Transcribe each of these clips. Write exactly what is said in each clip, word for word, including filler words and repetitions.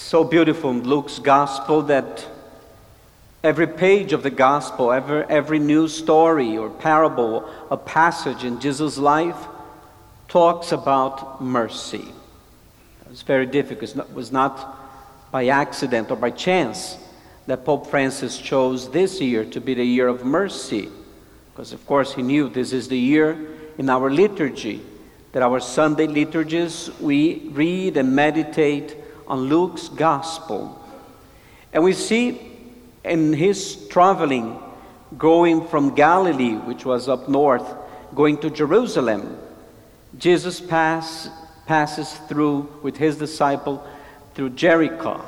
so beautiful in Luke's gospel that every page of the gospel, every, every news story or parable, a passage in Jesus' life talks about mercy. It's very difficult. It was not by accident or by chance that Pope Francis chose this year to be the year of mercy. Because of course he knew this is the year in our liturgy, that our Sunday liturgies we read and meditate on Luke's gospel. And we see in his traveling, going from Galilee, which was up north, going to Jerusalem, Jesus pass, passes through with his disciple through Jericho,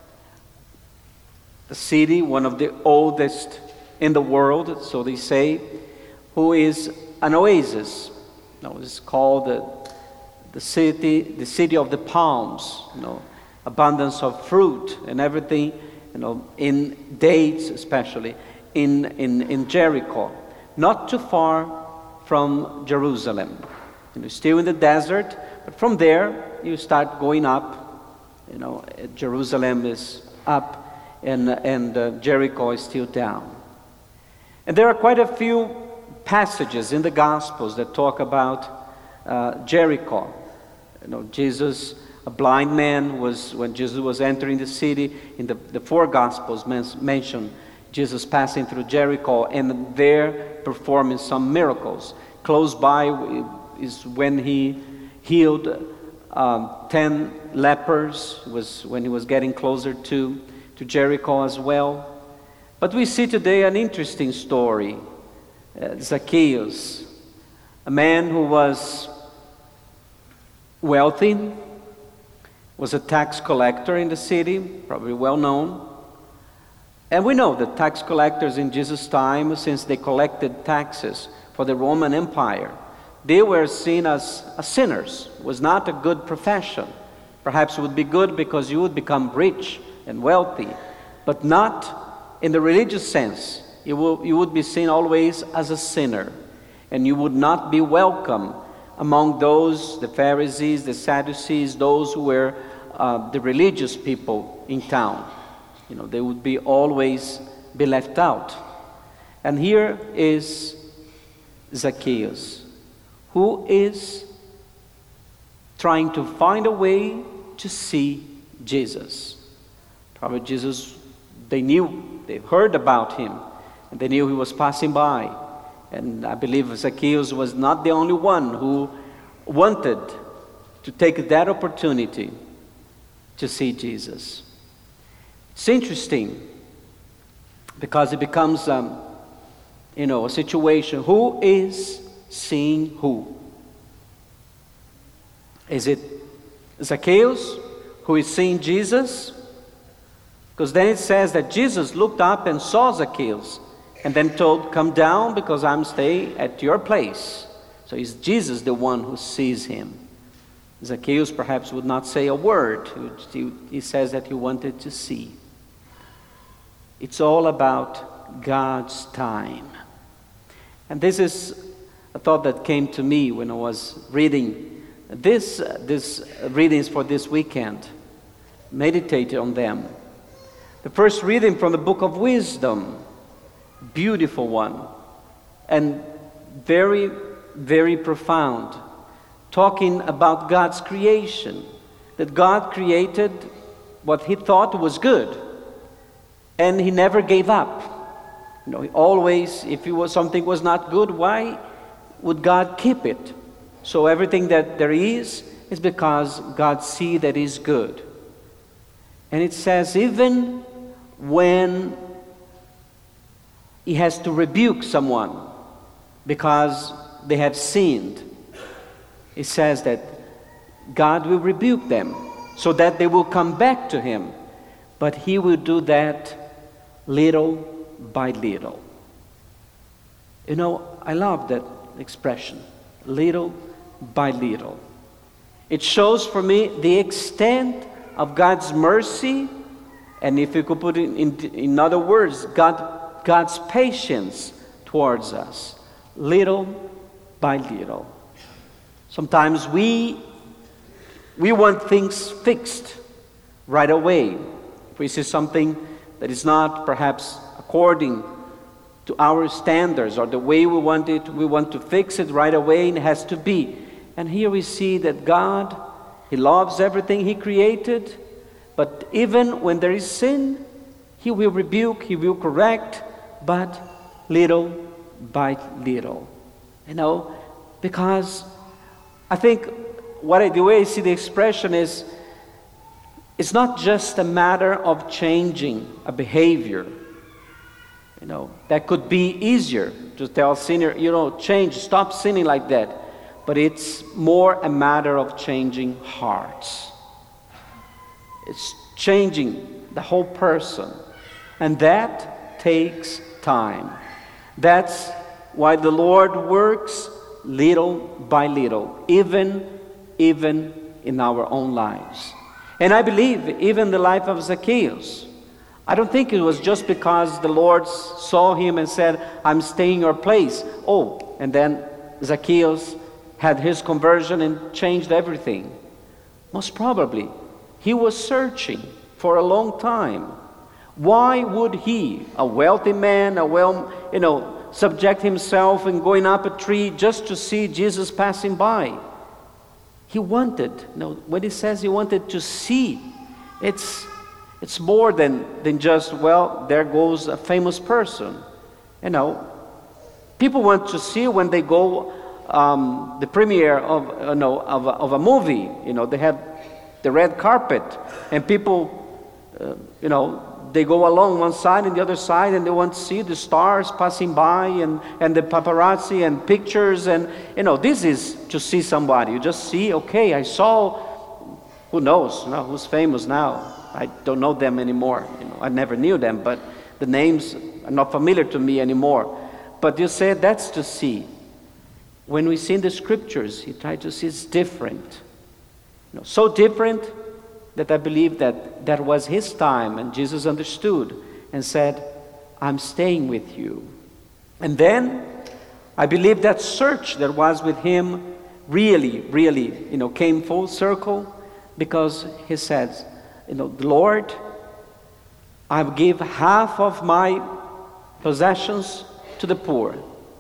the city, one of the oldest in the world, so they say, who is an oasis. No, it's called the, the city, the city of the palms. You know, abundance of fruit and everything. You know, in dates especially in in in Jericho, not too far from Jerusalem. You know, still in the desert, but from there you start going up. You know, Jerusalem is up, and and uh, Jericho is still down. And there are quite a few passages in the Gospels that talk about uh, Jericho. You know, Jesus, a blind man, was when Jesus was entering the city. In the, the four Gospels men- mention Jesus passing through Jericho and there performing some miracles. Close by is when he healed um, ten lepers. It was when he was getting closer to, to Jericho as well. But we see today an interesting story. Uh, Zacchaeus, a man who was wealthy, was a tax collector in the city, probably well known. And we know that tax collectors in Jesus' time, since they collected taxes for the Roman Empire, they were seen as, as sinners. It was not a good profession. Perhaps it would be good because you would become rich and wealthy, but not in the religious sense. You, will, you would be seen always as a sinner, and you would not be welcome among those, the Pharisees, the Sadducees, those who were uh, the religious people in town. You know, they would be always be left out. And here is Zacchaeus, who is trying to find a way to see Jesus. Probably Jesus, they knew, they heard about him, and they knew he was passing by. And I believe Zacchaeus was not the only one who wanted to take that opportunity to see Jesus. It's interesting because it becomes, um, you know, a situation. Who is seeing who? Is it Zacchaeus who is seeing Jesus? Because then it says that Jesus looked up and saw Zacchaeus and then told, "Come down because I'm staying at your place." So is Jesus the one who sees him? Zacchaeus perhaps would not say a word. He, he says that he wanted to see. It's all about God's time. And this is a thought that came to me when I was reading this, uh, this readings for this weekend. Meditated on them. The first reading from the Book of Wisdom. Beautiful one. And very, very profound. Talking about God's creation. That God created what he thought was good. And he never gave up. You know, he always, if it was, something was not good, why would God keep it? So everything that there is, is because God sees that is good. And it says, even when he has to rebuke someone because they have sinned, it says that God will rebuke them so that they will come back to him. But he will do that little by little. You know, I love that expression, little by little. It shows for me the extent of God's mercy, and if you could put it in, in other words, God, God's patience towards us, little by little. Sometimes we we want things fixed. right away. If we see something that is not perhaps according to our standards or the way we want it, we want to fix it right away, and it has to be. And here we see that God, He loves everything He created, but even when there is sin, He will rebuke, He will correct, but little by little. You know, because I think what I, the way I see the expression is, it's not just a matter of changing a behavior. You know, that could be easier to tell a sinner, you know, change, stop sinning like that. But it's more a matter of changing hearts. It's changing the whole person. And that takes time. That's why the Lord works little by little, even, even in our own lives. And I believe even the life of Zacchaeus, I don't think it was just because the Lord saw him and said, I'm staying in your place. Oh, and then Zacchaeus had his conversion and changed everything. Most probably, he was searching for a long time. Why would he, a wealthy man, a well, you know, subject himself and going up a tree just to see Jesus passing by? He wanted, you know, when he says he wanted to see, it's it's more than, than just, well, there goes a famous person. You know, people want to see when they go um, the premiere of, you know, of, a, of a movie. You know, they have the red carpet, and people, uh, you know, they go along one side and the other side, and they want to see the stars passing by, and, and the paparazzi and pictures, and, you know, this is to see somebody. You just see, okay, I saw, who knows, you know, who's famous now. I don't know them anymore. You know, I never knew them, but the names are not familiar to me anymore. But you say that's to see. When we see in the scriptures, he tried to see it's different. You know, so different that I believe that that was his time, and Jesus understood and said, I'm staying with you. And then I believe that search that was with him really, really, you know, came full circle, because he said, you know, Lord, I give half of my possessions to the poor.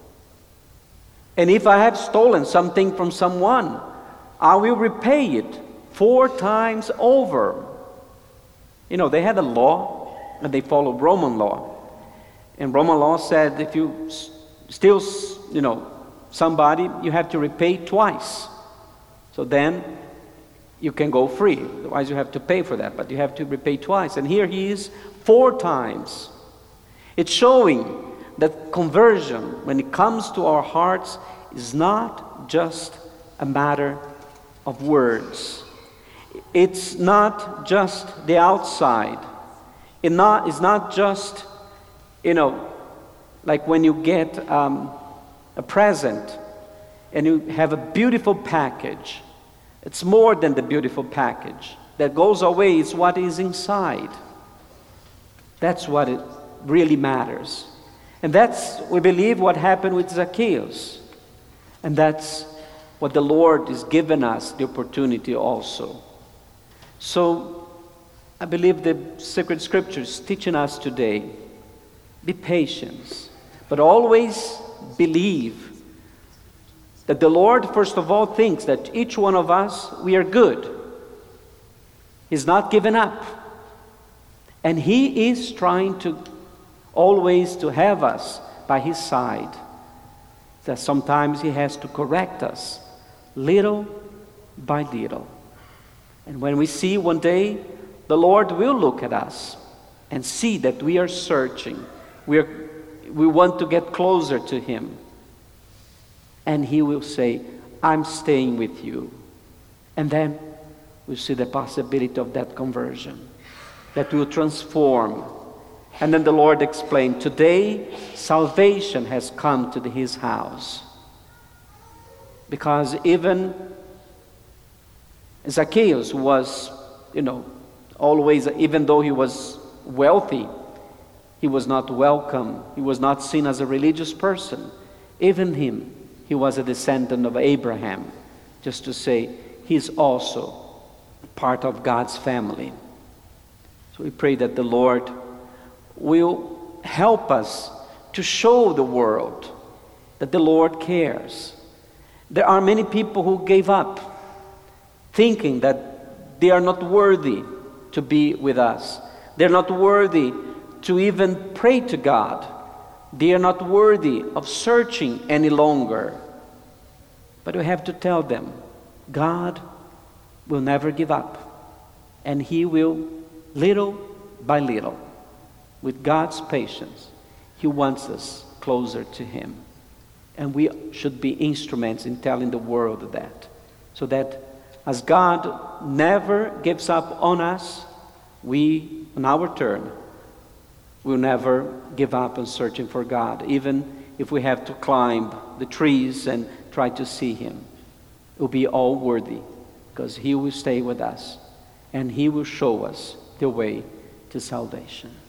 And if I have stolen something from someone, I will repay it four times over. You know, they had a law, and they followed Roman law. And Roman law said if you steal, you know, somebody, you have to repay twice. So then you can go free. Otherwise you have to pay for that, but you have to repay twice. And here he is four times. It's showing that conversion, when it comes to our hearts, is not just a matter of words. It's not just the outside. It not, it's not just, you know, like when you get um, a present and you have a beautiful package. It's more than the beautiful package. That goes away is what is inside. That's what it really matters. And that's, we believe, what happened with Zacchaeus. And that's what the Lord is giving us the opportunity also. So I believe the sacred scriptures teaching us today, be patient, but always believe that the Lord, first of all, thinks that each one of us, we are good. He's not given up. And He is trying to always to have us by His side. That sometimes He has to correct us little by little. And when we see one day, the Lord will look at us and see that we are searching. We are, we want to get closer to Him. And He will say, I'm staying with you. And then we see the possibility of that conversion that will transform. And then the Lord explained, today salvation has come to His house. Because even Zacchaeus was, you know, always, even though he was wealthy, he was not welcome. He was not seen as a religious person. Even him, he was a descendant of Abraham. Just to say, he's also part of God's family. So we pray that the Lord will help us to show the world that the Lord cares. There are many people who gave up, thinking that they are not worthy to be with us. They're not worthy to even pray to God. They are not worthy of searching any longer. But we have to tell them, God will never give up. And He will, little by little, with God's patience, He wants us closer to Him. And we should be instruments in telling the world that. So that as God never gives up on us, we, on our turn, will never give up on searching for God, even if we have to climb the trees and try to see Him. It will be all worthy, because He will stay with us, and He will show us the way to salvation.